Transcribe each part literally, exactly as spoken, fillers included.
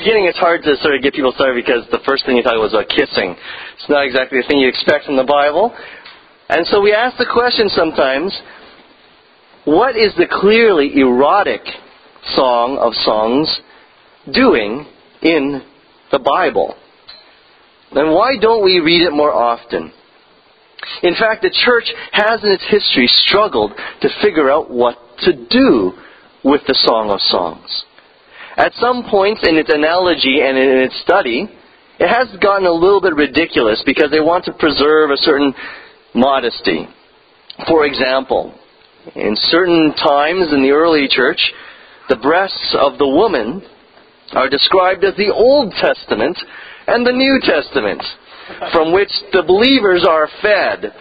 beginning, it's hard to sort of get people started because the first thing you talk about was about kissing. It's not exactly the thing you expect from the Bible. And so we ask the question sometimes, what is the clearly erotic Song of Songs doing in the Bible? And why don't we read it more often? In fact, the church has in its history struggled to figure out what to do with the Song of Songs. At some points in its analogy and in its study, it has gotten a little bit ridiculous because they want to preserve a certain modesty. For example, in certain times in the early church, the breasts of the woman are described as the Old Testament and the New Testament, from which the believers are fed.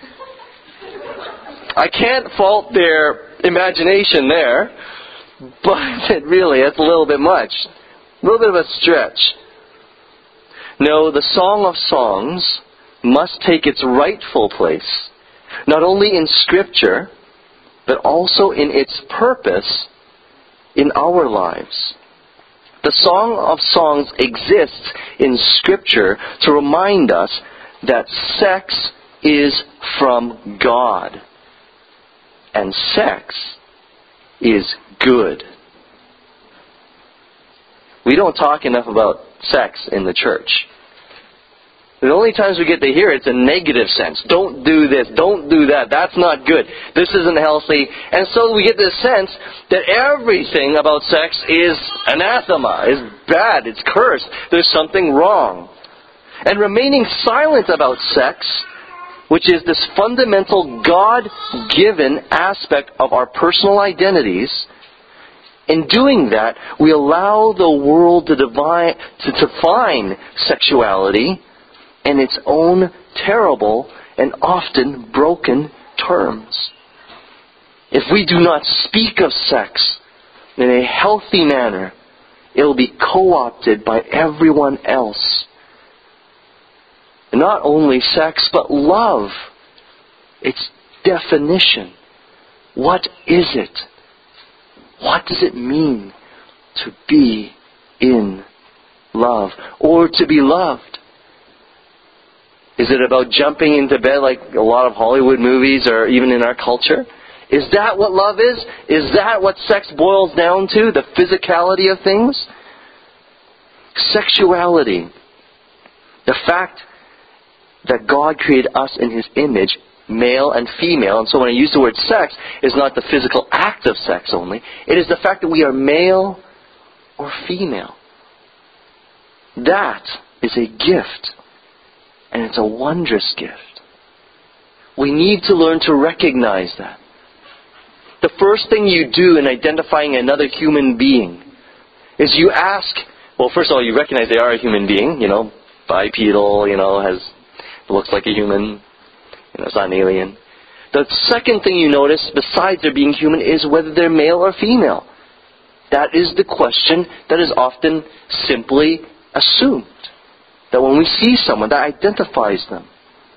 I can't fault their imagination there, but really, that's a little bit much. A little bit of a stretch. No, the Song of Songs must take its rightful place, not only in Scripture, but also in its purpose in our lives. The Song of Songs exists in Scripture to remind us that sex is from God. And sex is good. We don't talk enough about sex in the church. The only times we get to hear it's a negative sense. Don't do this, don't do that, that's not good, this isn't healthy. And so we get this sense that everything about sex is anathema, is bad, it's cursed, there's something wrong. And remaining silent about sex, which is this fundamental God-given aspect of our personal identities, in doing that, we allow the world to, divine, to define sexuality in its own terrible and often broken terms. If we do not speak of sex in a healthy manner, it will be co-opted by everyone else. And not only sex, but love. Its definition. What is it? What does it mean to be in love or to be loved? Is it about jumping into bed like a lot of Hollywood movies or even in our culture? Is that what love is? Is that what sex boils down to? The physicality of things? Sexuality. The fact that God created us in His image, male and female. And so when I use the word sex, it's not the physical act of sex only. It is the fact that we are male or female. That is a gift. And it's a wondrous gift. We need to learn to recognize that. The first thing you do in identifying another human being is you ask, well, first of all, you recognize they are a human being, you know, bipedal, you know, has looks like a human, you know, it's not an alien. The second thing you notice, besides their being human, is whether they're male or female. That is the question that is often simply assumed. That when we see someone, that identifies them.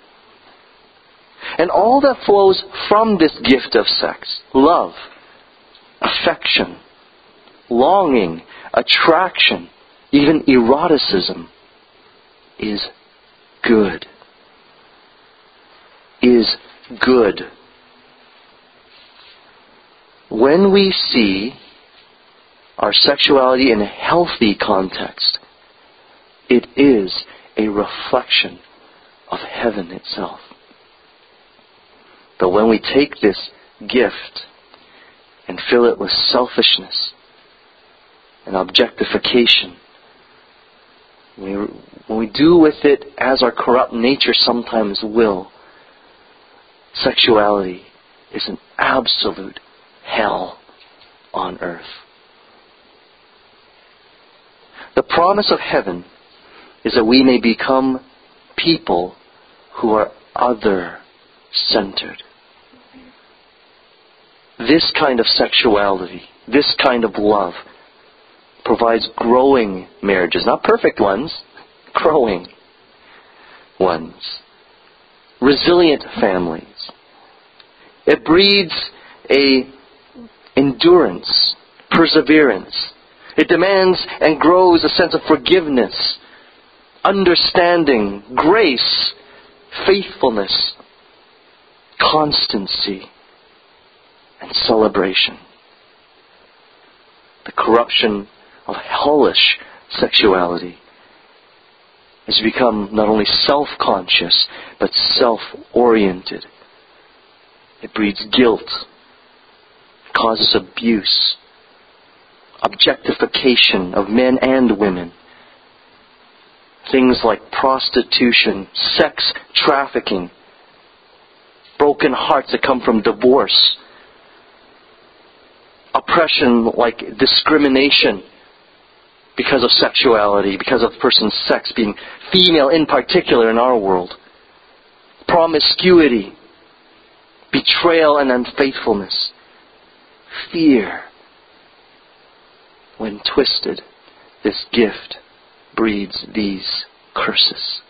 And all that flows from this gift of sex, love, affection, longing, attraction, even eroticism, is good. Is good. When we see our sexuality in a healthy context, it is a reflection of heaven itself. But when we take this gift and fill it with selfishness and objectification, when we, when we do with it as our corrupt nature sometimes will, sexuality is an absolute hell on earth. The promise of heaven is that we may become people who are other-centered. This kind of sexuality, this kind of love, provides growing marriages. Not perfect ones, growing ones. Resilient families. It breeds a endurance, perseverance. It demands and grows a sense of forgiveness, understanding, grace, faithfulness, constancy, and celebration. The corruption of hellish sexuality has become not only self-conscious, but self-oriented. It breeds guilt, causes abuse, objectification of men and women. Things like prostitution, sex trafficking, broken hearts that come from divorce, oppression like discrimination because of sexuality, because of a person's sex, being female in particular in our world, promiscuity, betrayal and unfaithfulness, fear. When twisted, this gift breeds these curses.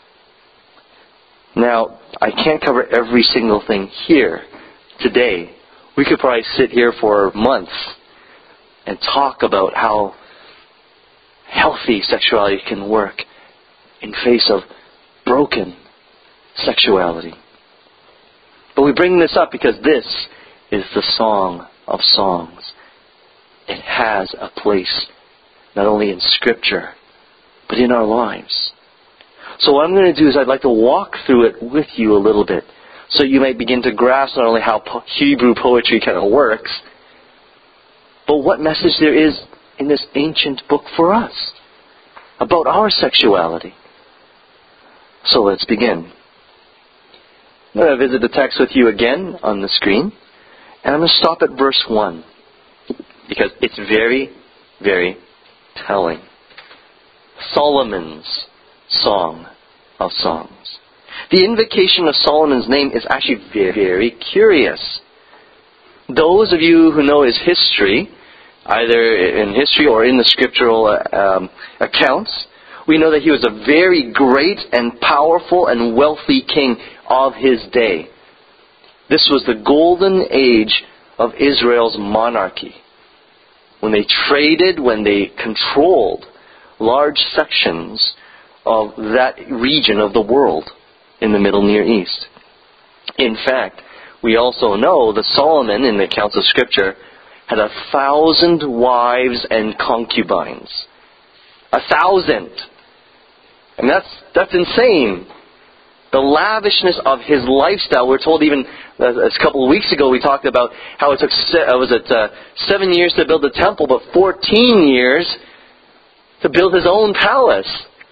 Now, I can't cover every single thing here today. We could probably sit here for months and talk about how healthy sexuality can work in face of broken sexuality. But we bring this up because this is the Song of Songs. It has a place not only in Scripture, but in our lives. So what I'm going to do is I'd like to walk through it with you a little bit, so you might begin to grasp not only how po- Hebrew poetry kind of works, but what message there is in this ancient book for us about our sexuality. So let's begin. I'm going to visit the text with you again on the screen, and I'm going to stop at verse one, because it's very, very telling. Solomon's Song of Songs. The invocation of Solomon's name is actually very, very curious. Those of you who know his history, either in history or in the scriptural um, accounts, we know that he was a very great and powerful and wealthy king of his day. This was the golden age of Israel's monarchy, when they traded, when they controlled large sections of that region of the world in the Middle Near East. In fact, we also know that Solomon, in the accounts of Scripture, had a thousand wives and concubines. A thousand! And that's that's insane. The lavishness of his lifestyle. We're told even uh, a couple of weeks ago we talked about how it took se- uh, was it uh, seven years to build the temple, but fourteen years to build his own palace.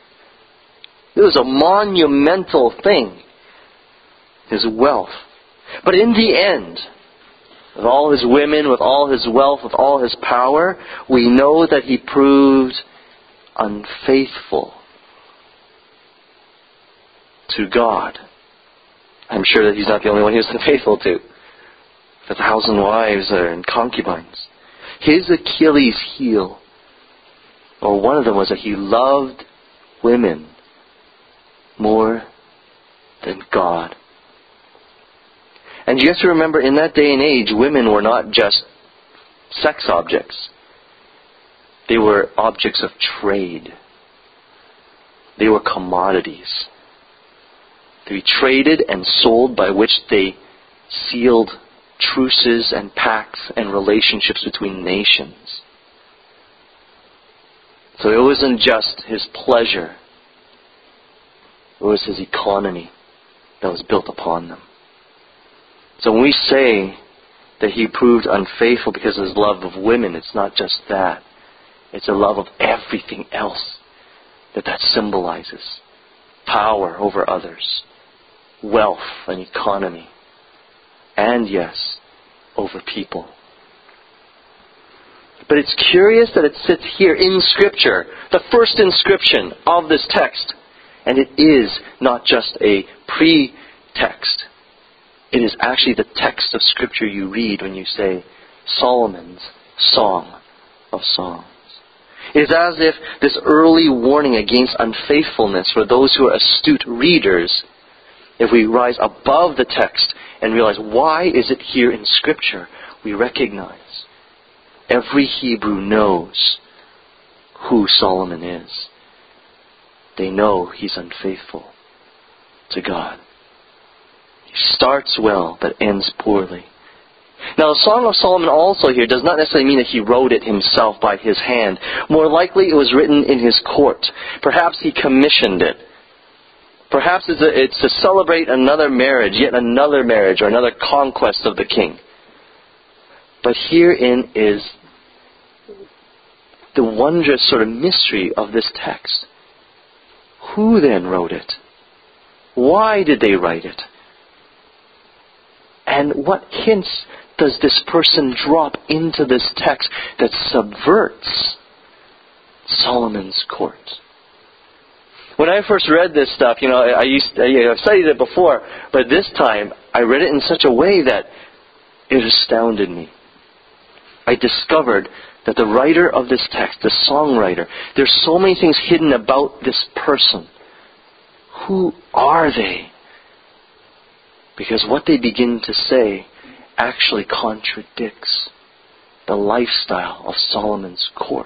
It was a monumental thing, his wealth. But in the end, with all his women, with all his wealth, with all his power, we know that he proved unfaithful to God. I'm sure that he's not the only one he was unfaithful to. A thousand wives and concubines. His Achilles heel, or one of them, was that he loved women more than God. And you have to remember, in that day and age, women were not just sex objects. They were objects of trade. They were commodities. To be traded and sold, by which they sealed truces and pacts and relationships between nations. So it wasn't just his pleasure. It was his economy that was built upon them. So when we say that he proved unfaithful because of his love of women, it's not just that. It's a love of everything else that that symbolizes. Power over others. Wealth and economy. And yes, over people. But it's curious that it sits here in Scripture, the first inscription of this text. And it is not just a pre-text. It is actually the text of Scripture you read when you say Solomon's Song of Songs. It is as if this early warning against unfaithfulness for those who are astute readers, if we rise above the text and realize, why is it here in Scripture? We recognize every Hebrew knows who Solomon is. They know he's unfaithful to God. He starts well, but ends poorly. Now, the Song of Solomon also here does not necessarily mean that he wrote it himself by his hand. More likely it was written in his court. Perhaps he commissioned it. Perhaps it's, a, it's to celebrate another marriage, yet another marriage, or another conquest of the king. But herein is the wondrous sort of mystery of this text. Who then wrote it? Why did they write it? And what hints does this person drop into this text that subverts Solomon's court? When I first read this stuff, you know, I used to, you know, I've studied it before, but this time I read it in such a way that it astounded me. I discovered that the writer of this text, the songwriter, there's so many things hidden about this person. Who are they? Because what they begin to say actually contradicts the lifestyle of Solomon's court.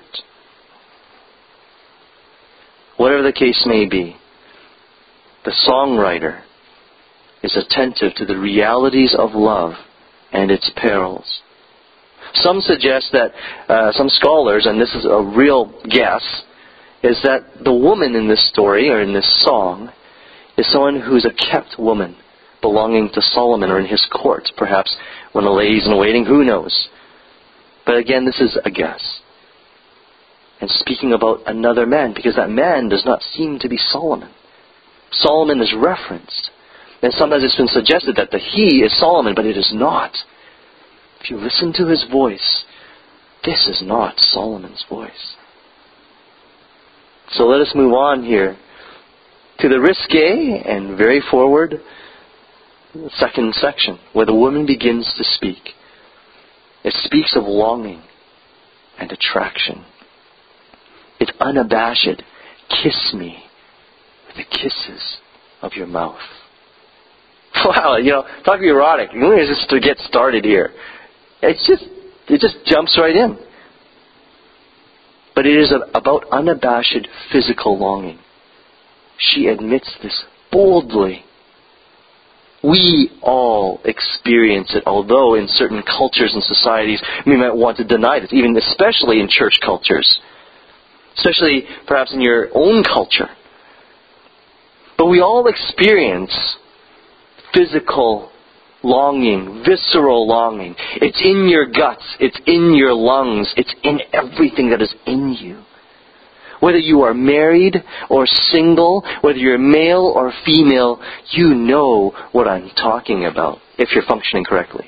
Whatever the case may be, the songwriter is attentive to the realities of love and its perils. Some suggest that, uh, some scholars, and this is a real guess, is that the woman in this story, or in this song, is someone who's a kept woman, belonging to Solomon or in his court. Perhaps when a lady's in waiting, who knows? But again, this is a guess. And speaking about another man, because that man does not seem to be Solomon. Solomon is referenced. And sometimes it's been suggested that the he is Solomon, but it is not. If you listen to his voice, this is not Solomon's voice. So let us move on here to the risque and very forward second section, where the woman begins to speak. It speaks of longing and attraction. It's unabashed. Kiss me with the kisses of your mouth. Wow, you know, talk erotic. Just to get started here. It's just, it just jumps right in. But it is about unabashed physical longing. She admits this boldly. We all experience it, although in certain cultures and societies we might want to deny this, even especially in church cultures. Especially perhaps in your own culture. But we all experience physical longing, visceral longing. It's in your guts, it's in your lungs, it's in everything that is in you. Whether you are married or single, whether you're male or female, you know what I'm talking about, if you're functioning correctly.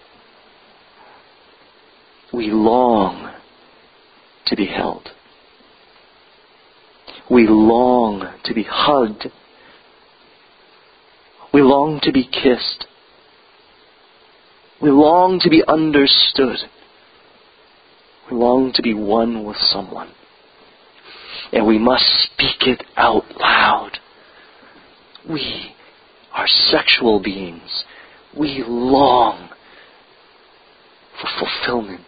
We long to be held. We long to be hugged. We long to be kissed. We long to be understood. We long to be one with someone. And we must speak it out loud. We are sexual beings. We long for fulfillment.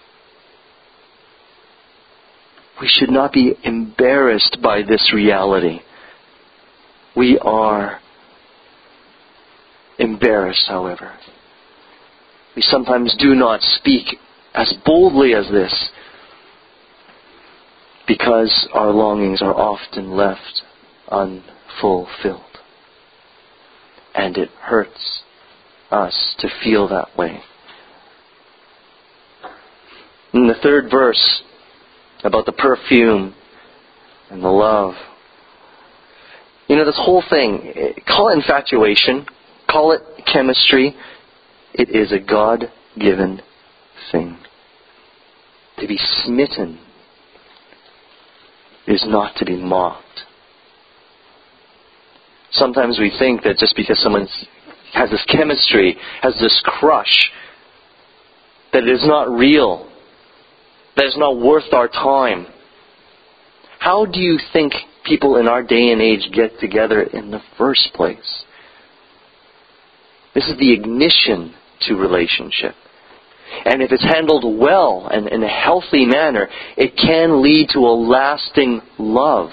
We should not be embarrassed by this reality. We are embarrassed, however. We sometimes do not speak as boldly as this because our longings are often left unfulfilled. And it hurts us to feel that way. In the third verse, about the perfume and the love. You know, this whole thing, call it infatuation, call it chemistry. It is a God-given thing. To be smitten is not to be mocked. Sometimes we think that just because someone has this chemistry, has this crush, that it is not real, that it's not worth our time. How do you think people in our day and age get together in the first place? This is the ignition to relationship. And if it's handled well and in a healthy manner, it can lead to a lasting love.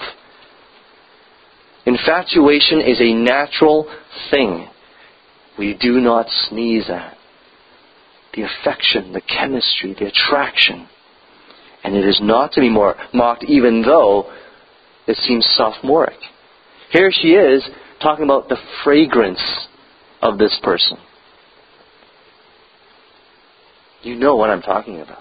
Infatuation is a natural thing we do not sneeze at. The affection, the chemistry, the attraction. And it is not to be more mocked, even though it seems sophomoric. Here she is talking about the fragrance of this person. You know what I'm talking about.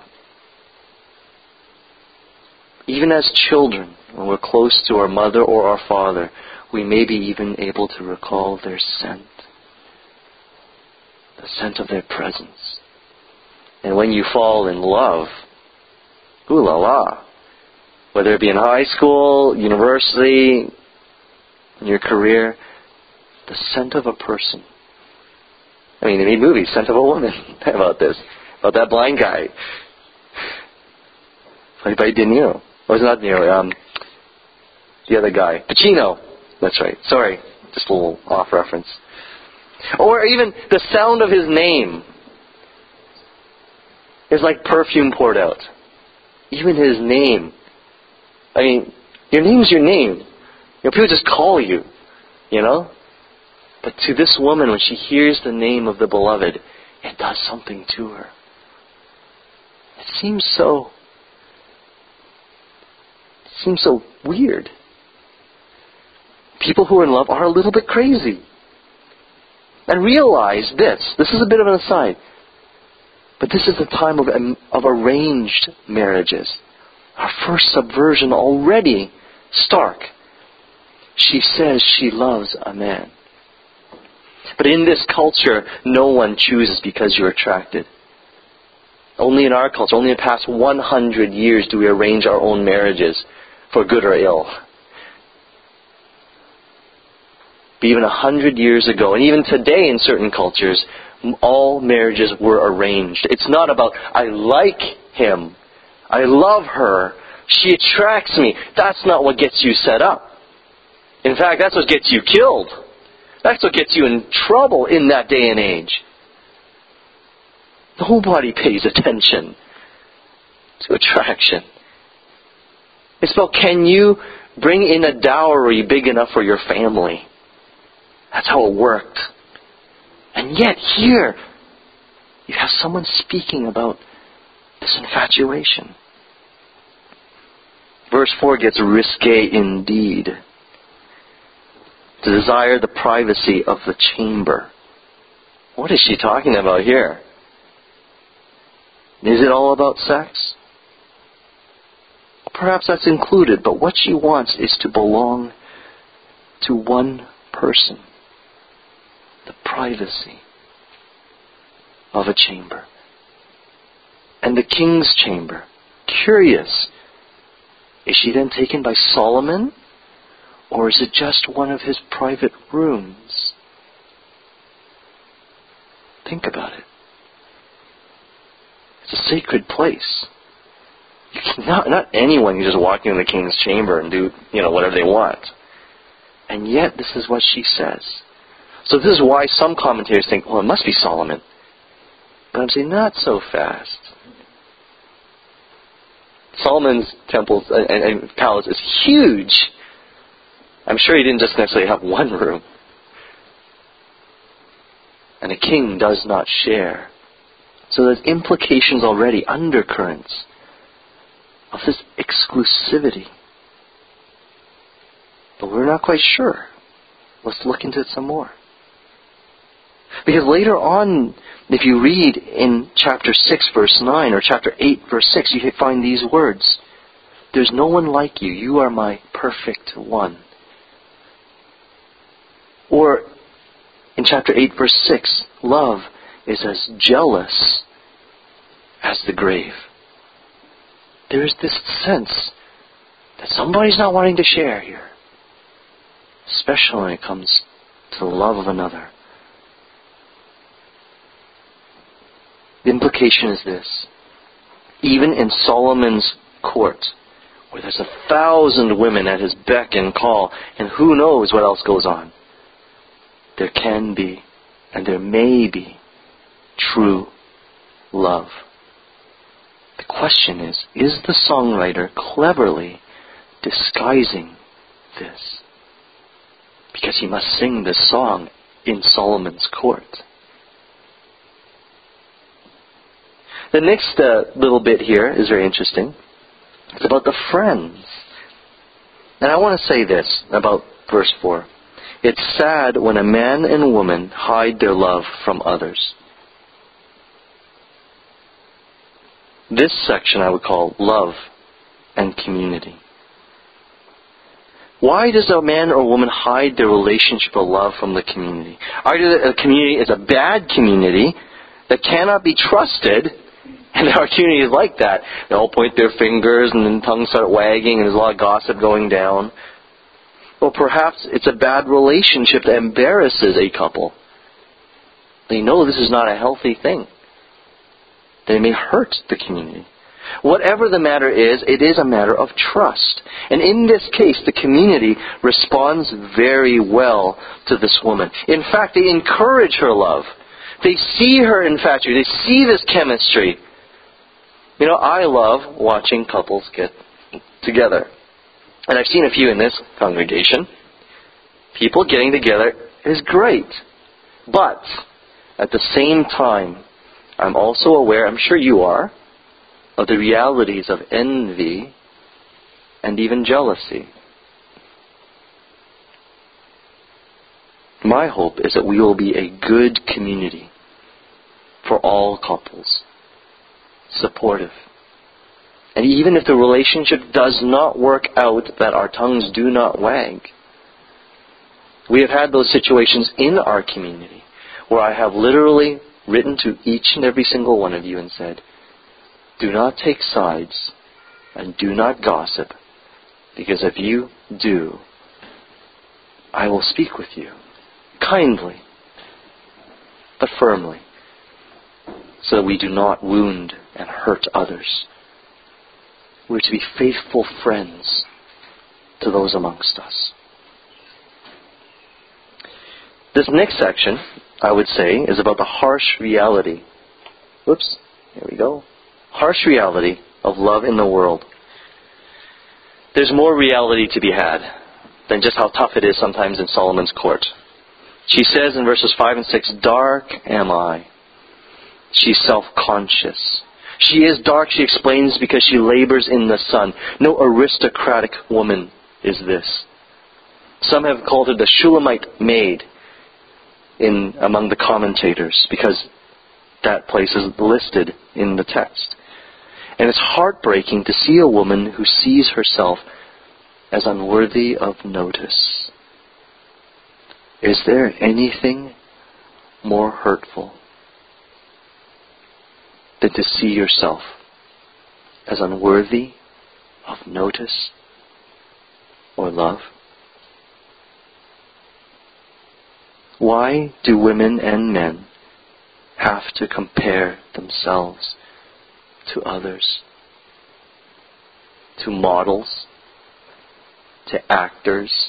Even as children, when we're close to our mother or our father, we may be even able to recall their scent. The scent of their presence. And when you fall in love, ooh la la, whether it be in high school, university, in your career, the scent of a person. I mean, they made movies, Scent of a Woman, about this. About that blind guy. Played by De Niro. Or was it not De Niro? Um, the other guy. Pacino. That's right. Sorry. Just a little off reference. Or even the sound of his name is like perfume poured out. Even his name. I mean, your name's your name. You know, people just call you. You know? But to this woman, when she hears the name of the beloved, it does something to her. It seems so, it seems so weird. People who are in love are a little bit crazy. And realize this. This is a bit of an aside. But this is the time of, of arranged marriages. Our first subversion already stark. She says she loves a man. But in this culture, no one chooses because you're attracted. Only in our culture, only in the past one hundred years do we arrange our own marriages for good or ill. But even one hundred years ago, and even today in certain cultures, all marriages were arranged. It's not about, I like him, I love her, she attracts me. That's not what gets you set up. In fact, that's what gets you killed. That's what gets you in trouble in that day and age. Nobody pays attention to attraction. It's about, can you bring in a dowry big enough for your family? That's how it worked. And yet here, you have someone speaking about this infatuation. Verse four gets risque indeed. To desire the privacy of the chamber. What is she talking about here? Is it all about sex? Perhaps that's included, but what she wants is to belong to one person. The privacy of a chamber. And the king's chamber. Curious. Is she then taken by Solomon? Or is it just one of his private rooms? Think about it. It's a sacred place. You can, not, not anyone can just walk into the king's chamber and do, you know, whatever they want. And yet, this is what she says. So this is why some commentators think, well, it must be Solomon. But I'm saying, not so fast. Solomon's temple and, and palace is huge. I'm sure he didn't just necessarily have one room. And a king does not share. So there's implications already, undercurrents of this exclusivity. But we're not quite sure. Let's look into it some more. Because later on, if you read in chapter six, verse nine, or chapter eight, verse six, you find these words. There's no one like you. You are my perfect one. Or in chapter eight, verse six, love is as jealous as the grave. There is this sense that somebody's not wanting to share here. Especially when it comes to the love of another. The implication is this. Even in Solomon's court, where there's a thousand women at his beck and call, and who knows what else goes on, there can be, and there may be, true love. The question is, is the songwriter cleverly disguising this? Because he must sing this song in Solomon's court. The next uh, little bit here is very interesting. It's about the friends. And I want to say this about verse four. It's sad when a man and woman hide their love from others. This section I would call love and community. Why does a man or woman hide their relationship of love from the community? Either a community is a bad community that cannot be trusted, and our community is like that. They all point their fingers and then tongues start wagging and there's a lot of gossip going down. Or perhaps it's a bad relationship that embarrasses a couple. They know this is not a healthy thing. They may hurt the community. Whatever the matter is, it is a matter of trust. And in this case, the community responds very well to this woman. In fact, they encourage her love. They see her infatuation. They see this chemistry. You know, I love watching couples get together. And I've seen a few in this congregation. People getting together is great. But at the same time, I'm also aware, I'm sure you are, of the realities of envy and even jealousy. My hope is that we will be a good community for all couples, supportive. And even if the relationship does not work out, that our tongues do not wag. We have had those situations in our community where I have literally written to each and every single one of you and said, do not take sides and do not gossip, because if you do, I will speak with you kindly but firmly, so that we do not wound and hurt others. We're to be faithful friends to those amongst us. This next section, I would say, is about the harsh reality. Whoops, here we go. Harsh reality of love in the world. There's more reality to be had than just how tough it is sometimes in Solomon's court. She says in verses five and six, dark am I. She's self-conscious. She is dark, she explains, because she labors in the sun. No aristocratic woman is this. Some have called her the Shulamite maid in among the commentators, because that place is listed in the text. And it's heartbreaking to see a woman who sees herself as unworthy of notice. Is there anything more hurtful than to see yourself as unworthy of notice or love? Why do women and men have to compare themselves to others, to models, to actors?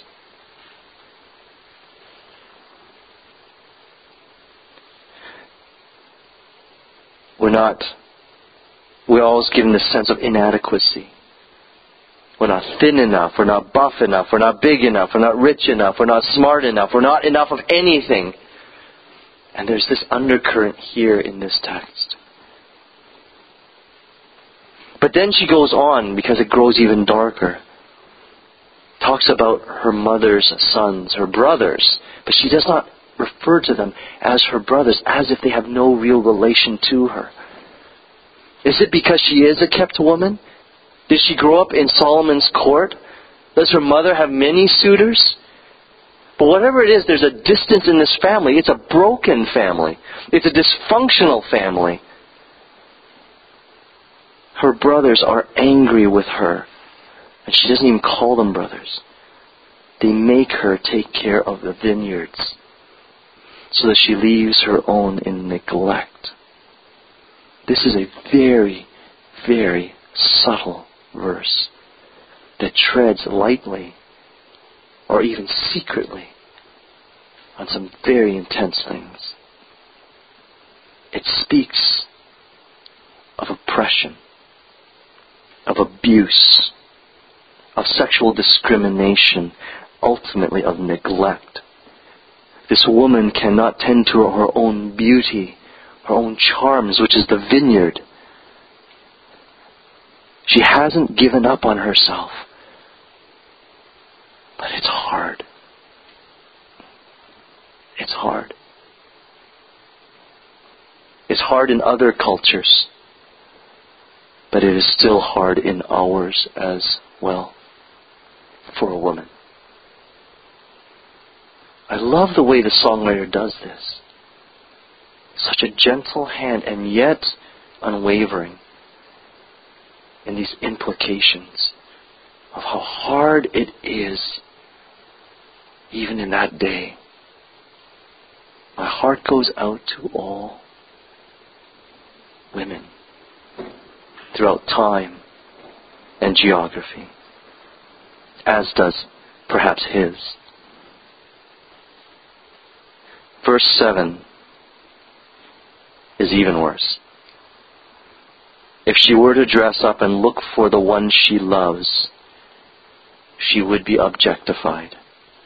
We're not, we're always given this sense of inadequacy. We're not thin enough, we're not buff enough, we're not big enough, we're not rich enough, we're not smart enough, we're not enough of anything. And there's this undercurrent here in this text. But then she goes on, because it grows even darker. Talks about her mother's sons, her brothers, but she does not refer to them as her brothers, as if they have no real relation to her. Is it because she is a kept woman? Did she grow up in Solomon's court? Does her mother have many suitors? But whatever it is, there's a distance in this family. It's a broken family. It's a dysfunctional family. Her brothers are angry with her, and she doesn't even call them brothers. They make her take care of the vineyards so that she leaves her own in neglect. This is a very, very subtle verse that treads lightly or even secretly on some very intense things. It speaks of oppression, of abuse, of sexual discrimination, ultimately of neglect. This woman cannot tend to her own beauty, her own charms, which is the vineyard. She hasn't given up on herself. But it's hard. It's hard. It's hard in other cultures, but it is still hard in ours as well for a woman. I love the way the songwriter does this. Such a gentle hand and yet unwavering in these implications of how hard it is even in that day. My heart goes out to all women throughout time and geography, as does perhaps his. Verse seven is even worse. If she were to dress up and look for the one she loves, she would be objectified.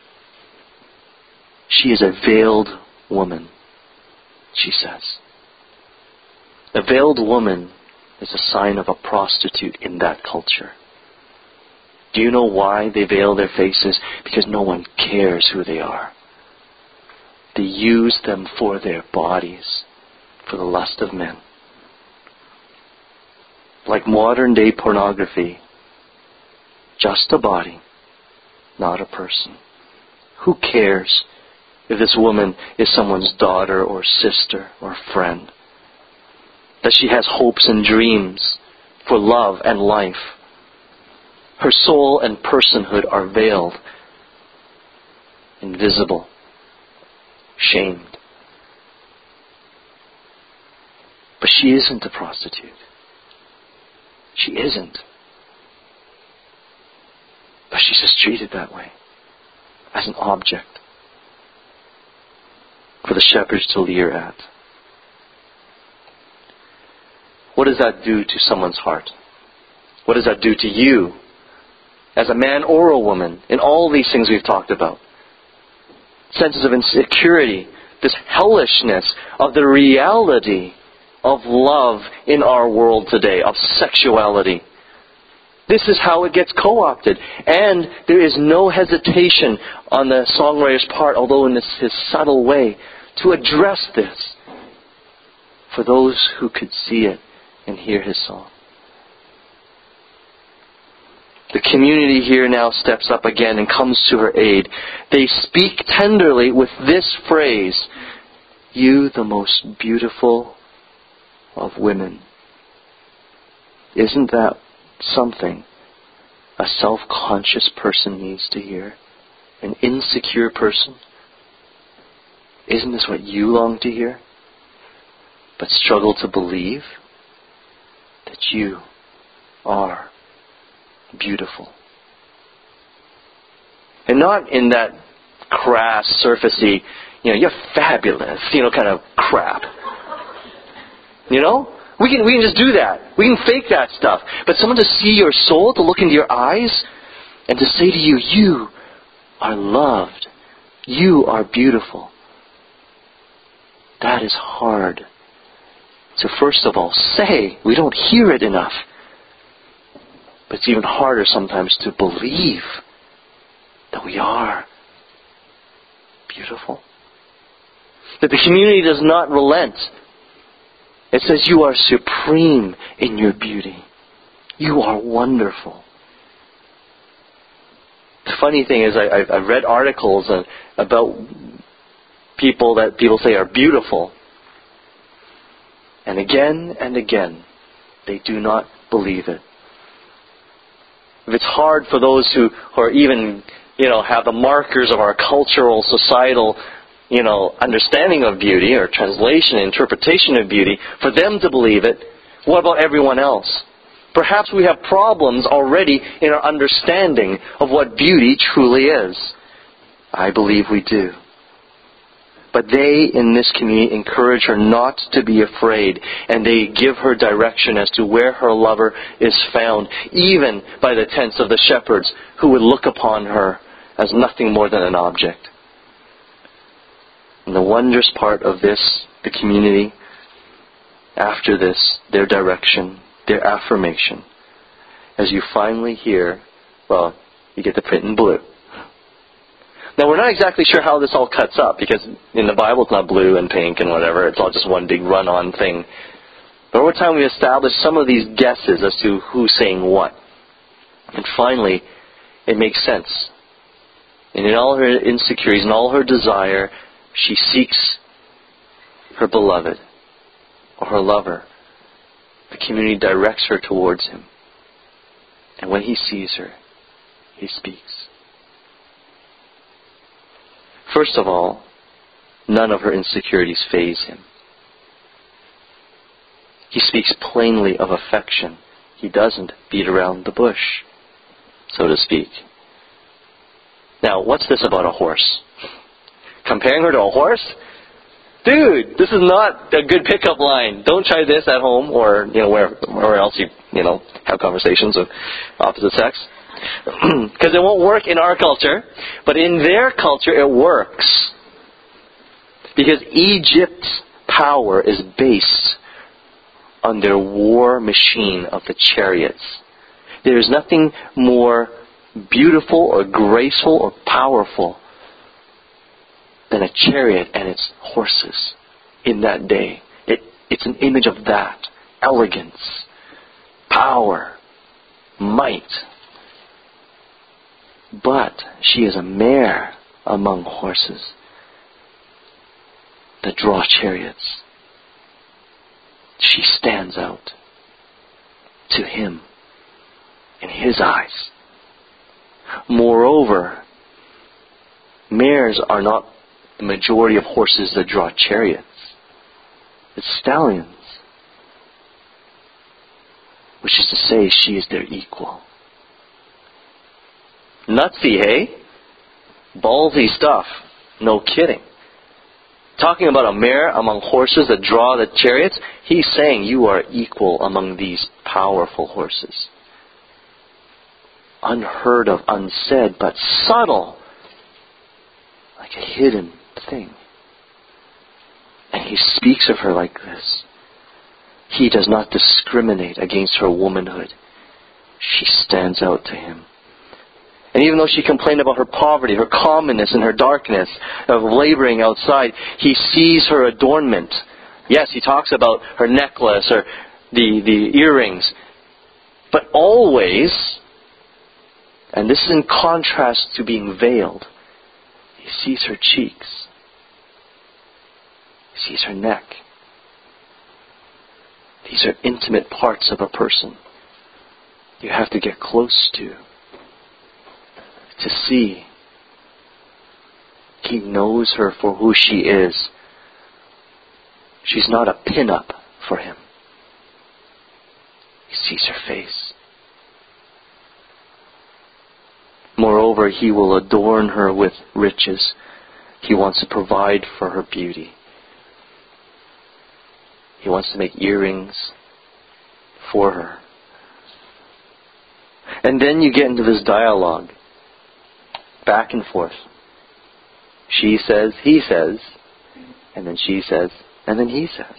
She is a veiled woman, she says. A veiled woman is a sign of a prostitute in that culture. Do you know why they veil their faces? Because no one cares who they are. They use them for their bodies, for the lust of men. Like modern day pornography, just a body, not a person. Who cares if this woman is someone's daughter or sister or friend? That she has hopes and dreams for love and life. Her soul and personhood are veiled, invisible, shamed. But she isn't a prostitute. She isn't. But she's just treated that way, as an object for the shepherds to leer at. What does that do to someone's heart? What does that do to you, as a man or a woman, in all these things we've talked about? Senses of insecurity, this hellishness of the reality of love in our world today, of sexuality. This is how it gets co-opted. And there is no hesitation on the songwriter's part, although in this his subtle way, to address this for those who could see it and hear his song. The community here now steps up again and comes to her aid. They speak tenderly with this phrase, "You, the most beautiful of women." Isn't that something a self-conscious person needs to hear? An insecure person? Isn't this what you long to hear, but struggle to believe? That you are beautiful. And not in that crass, surfacey, you know, you're fabulous, you know, kind of crap. You know? We can we can just do that. We can fake that stuff. But someone to see your soul, to look into your eyes, and to say to you, you are loved. You are beautiful. That is hard. So first of all, say. We don't hear it enough. But it's even harder sometimes to believe that we are beautiful. That the community does not relent. It says you are supreme in your beauty. You are wonderful. The funny thing is I, I've read articles about people that people say are beautiful. And again and again, they do not believe it. If it's hard for those who, who are even, you know, have the markers of our cultural, societal, you know, understanding of beauty or translation, interpretation of beauty, for them to believe it, what about everyone else? Perhaps we have problems already in our understanding of what beauty truly is. I believe we do. But they in this community encourage her not to be afraid, and they give her direction as to where her lover is found, even by the tents of the shepherds who would look upon her as nothing more than an object. And the wondrous part of this, the community, after this, their direction, their affirmation, as you finally hear, well, you get the print in blue. Now, we're not exactly sure how this all cuts up, because in the Bible it's not blue and pink and whatever. It's all just one big run-on thing. But over time we established some of these guesses as to who's saying what. And finally, it makes sense. And in all her insecurities, in all her desire, she seeks her beloved or her lover. The community directs her towards him. And when he sees her, he speaks. First of all, none of her insecurities faze him. He speaks plainly of affection. He doesn't beat around the bush, so to speak. Now, what's this about a horse? Comparing her to a horse? Dude, this is not a good pickup line. Don't try this at home or, you know, where, where else you, you know, have conversations with opposite sex. Because it won't work in our culture, but in their culture it works. Because Egypt's power is based on their war machine of the chariots. There is nothing more beautiful or graceful or powerful than a chariot and its horses in that day. It, it's an image of that. Elegance, power, might. But she is a mare among horses that draw chariots. She stands out to him in his eyes. Moreover, mares are not the majority of horses that draw chariots. It's stallions. Which is to say, she is their equal. Nutsy, hey? Ballsy stuff. No kidding. Talking about a mare among horses that draw the chariots, he's saying you are equal among these powerful horses. Unheard of, unsaid, but subtle. Like a hidden thing. And he speaks of her like this. He does not discriminate against her womanhood. She stands out to him. And even though she complained about her poverty, her commonness, and her darkness of laboring outside, he sees her adornment. Yes, he talks about her necklace or the, the earrings. But always, and this is in contrast to being veiled, he sees her cheeks. He sees her neck. These are intimate parts of a person you have to get close to. To see. He knows her for who she is. She's not a pin-up for him. He sees her face. Moreover, he will adorn her with riches. He wants to provide for her beauty. He wants to make earrings for her. And then you get into this dialogue. Back and forth. She says, he says, and then she says, and then he says.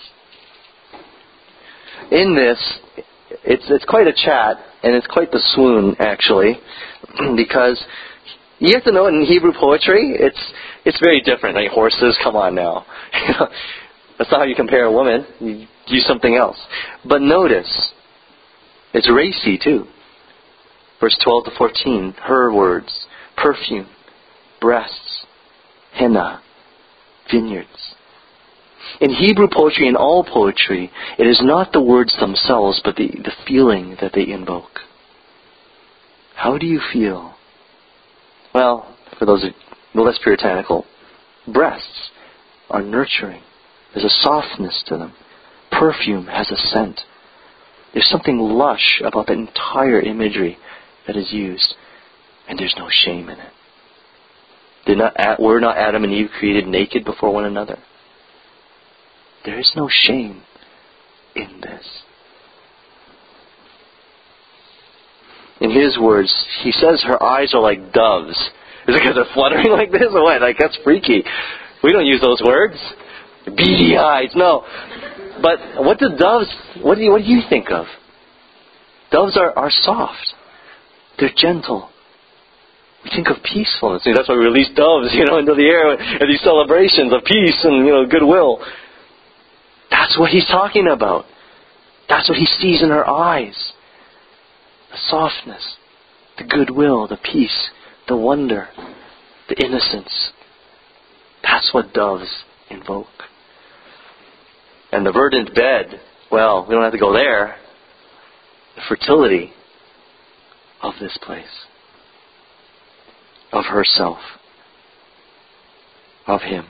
In this, it's it's quite a chat, and it's quite the swoon, actually, because you have to know in Hebrew poetry, it's it's very different. Like horses, come on now. That's not how you compare a woman. You use something else. But notice, it's racy too. Verse twelve to fourteen, her words. Perfume, breasts, henna, vineyards. In Hebrew poetry and all poetry, it is not the words themselves, but the, the feeling that they invoke. How do you feel? Well, for those who are less puritanical, breasts are nurturing. There's a softness to them. Perfume has a scent. There's something lush about the entire imagery that is used. And there's no shame in it. The not, were not Adam and Eve created naked before one another? There is no shame in this. In his words, he says her eyes are like doves. Is it because they're fluttering like this or what? Like, that's freaky. We don't use those words. Beady eyes, no. But what do doves, what do you, what do you think of? Doves are, are soft. They're gentle. We think of peacefulness. That's why we release doves, you know, into the air at these celebrations of peace and, you know, goodwill. That's what he's talking about. That's what he sees in her eyes. The softness, the goodwill, the peace, the wonder, the innocence. That's what doves invoke. And the verdant bed, well, we don't have to go there. The fertility of this place. Of herself. Of him.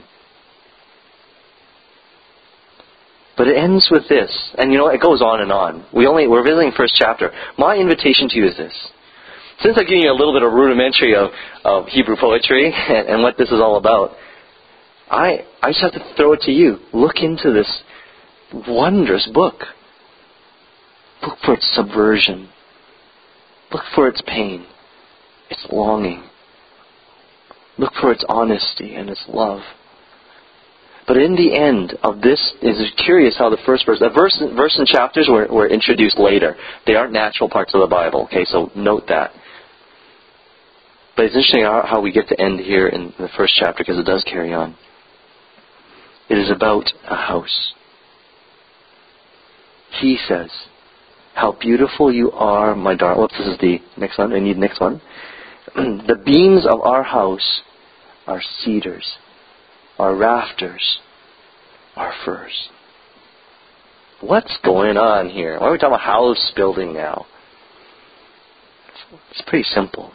But it ends with this. And you know, it goes on and on. We only, we're visiting first chapter. My invitation to you is this. Since I've given you a little bit of rudimentary of, of Hebrew poetry and, and what this is all about, I, I just have to throw it to you. Look into this wondrous book. Look for its subversion. Look for its pain, its longing. Look for its honesty and its love. But in the end of this, it's curious how the first verse, the verse, verse and chapters were, were introduced later. They aren't natural parts of the Bible. Okay, so note that. But it's interesting how, how we get to end here in the first chapter, because it does carry on. It is about a house. He says, "How beautiful you are, my darling." Whoops, this is the next one. I need the next one. "The beams of our house are cedars. Our rafters are firs." What's going on here? Why are we talking about house building now? It's pretty simple.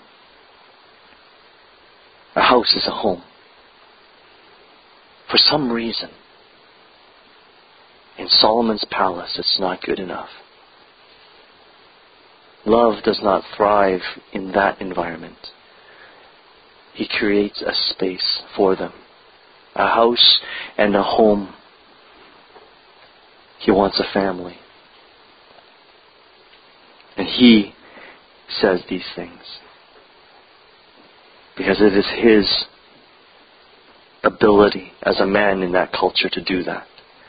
A house is a home. For some reason, in Solomon's palace, it's not good enough. Love does not thrive in that environment. He creates a space for them. A house and a home. He wants a family. And he says these things because it is his ability as a man in that culture to do that.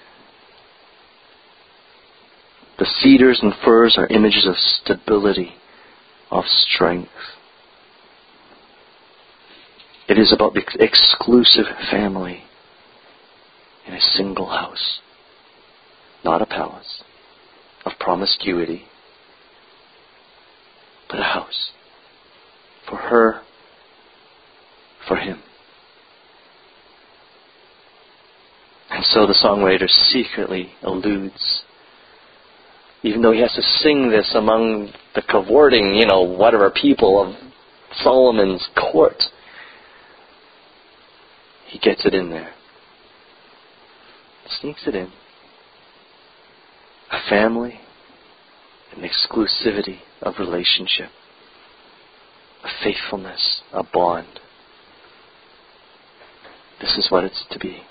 The cedars and firs are images of stability, of strength. It is about the exclusive family in a single house, not a palace of promiscuity, but a house for her, for him. And so the songwriter secretly alludes, even though he has to sing this among the cavorting, you know, whatever people of Solomon's court, he gets it in there. Sneaks it in. A family, an exclusivity of relationship, a faithfulness, a bond. This is what it's to be.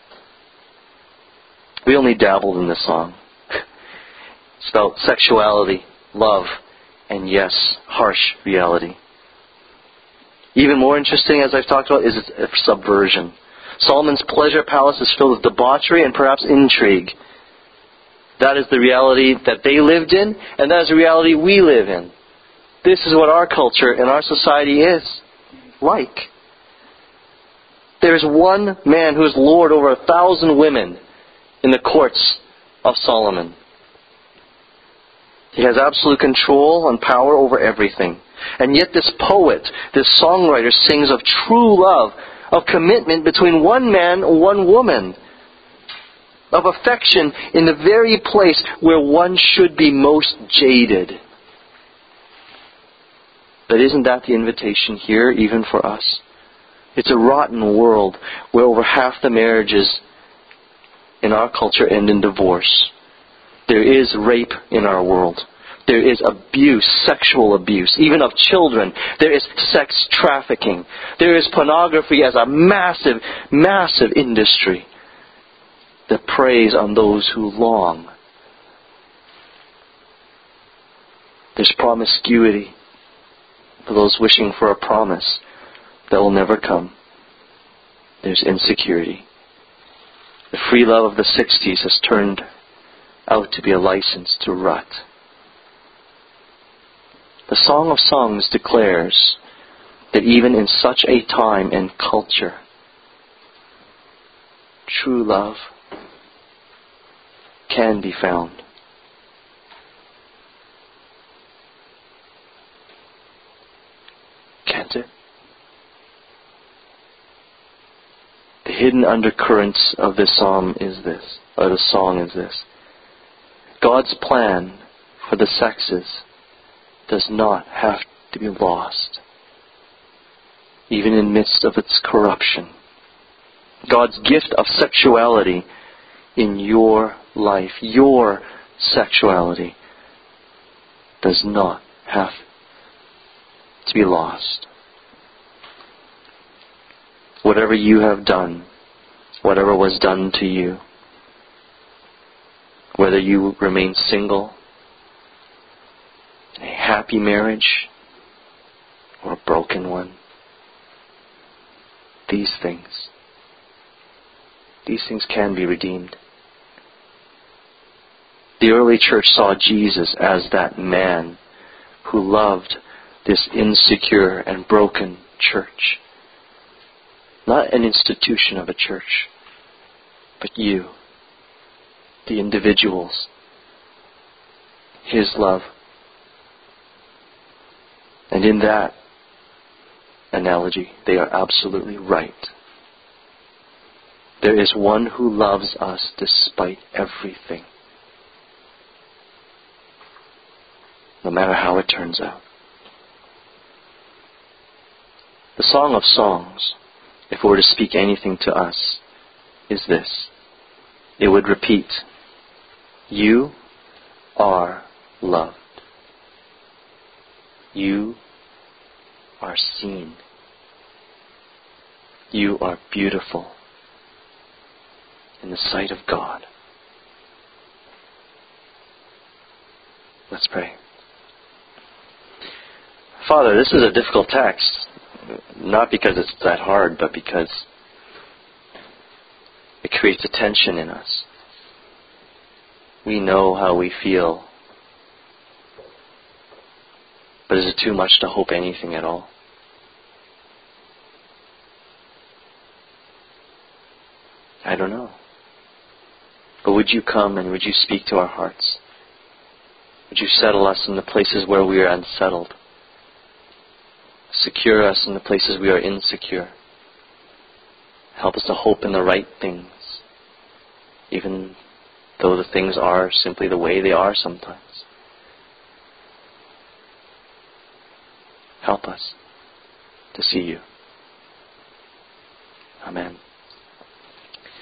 We only dabbled in this song. It's about sexuality, love, and yes, harsh reality. Even more interesting, as I've talked about, is its subversion. Solomon's pleasure palace is filled with debauchery and perhaps intrigue. That is the reality that they lived in, and that is the reality we live in. This is what our culture and our society is like. There is one man who is lord over a thousand women in the courts of Solomon. He has absolute control and power over everything. And yet this poet, this songwriter sings of true love, of commitment between one man and one woman, of affection in the very place where one should be most jaded. But isn't that the invitation here, even for us? It's a rotten world where over half the marriages in our culture end in divorce. There is rape in our world. There is abuse, sexual abuse, even of children. There is sex trafficking. There is pornography as a massive, massive industry that preys on those who long. There's promiscuity for those wishing for a promise that will never come. There's insecurity. The free love of the sixties has turned out to be a license to rut. The Song of Songs declares that even in such a time and culture, true love can be found. Can't it? The hidden undercurrents of this psalm is this, or the song is this. God's plan for the sexes does not have to be lost, even in midst of its corruption. God's gift of sexuality in your life, your sexuality, does not have to be lost. Whatever you have done, whatever was done to you, whether you remain single, a happy marriage, or a broken one, these things, these things can be redeemed. The early church saw Jesus as that man who loved this insecure and broken church. Not an institution of a church, but you, the individuals. His love. And in that analogy, they are absolutely right. There is one who loves us despite everything, no matter how it turns out. The Song of Songs, if it were to speak anything to us, is this. It would repeat, you are loved. You are seen. You are beautiful in the sight of God. Let's pray. Father, this is a difficult text, not because it's that hard, but because it creates a tension in us. We know how we feel, but is it too much to hope anything at all? I don't know. But would you come and would you speak to our hearts? Would you settle us in the places where we are unsettled? Secure us in the places we are insecure. Help us to hope in the right things, even though the things are simply the way they are sometimes. Help us to see you. Amen.